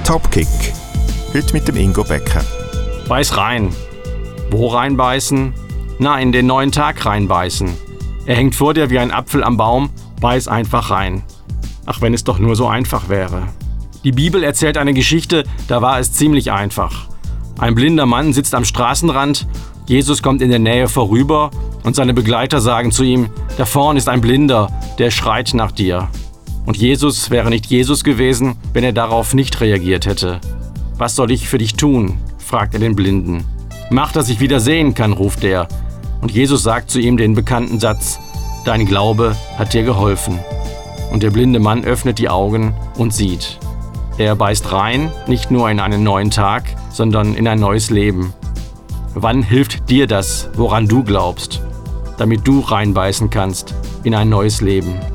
Topkick. Heute mit dem Ingo Becker. Beiß rein. Wo reinbeißen? Na, in den neuen Tag reinbeißen. Er hängt vor dir wie ein Apfel am Baum, beiß einfach rein. Ach, wenn es doch nur so einfach wäre. Die Bibel erzählt eine Geschichte, da war es ziemlich einfach. Ein blinder Mann sitzt am Straßenrand, Jesus kommt in der Nähe vorüber und seine Begleiter sagen zu ihm, da vorn ist ein Blinder, der schreit nach dir. Und Jesus wäre nicht Jesus gewesen, wenn er darauf nicht reagiert hätte. Was soll ich für dich tun? Fragt er den Blinden. Mach, dass ich wieder sehen kann, ruft er. Und Jesus sagt zu ihm den bekannten Satz, dein Glaube hat dir geholfen. Und der blinde Mann öffnet die Augen und sieht. Er beißt rein, nicht nur in einen neuen Tag, sondern in ein neues Leben. Wann hilft dir das, woran du glaubst, damit du reinbeißen kannst in ein neues Leben?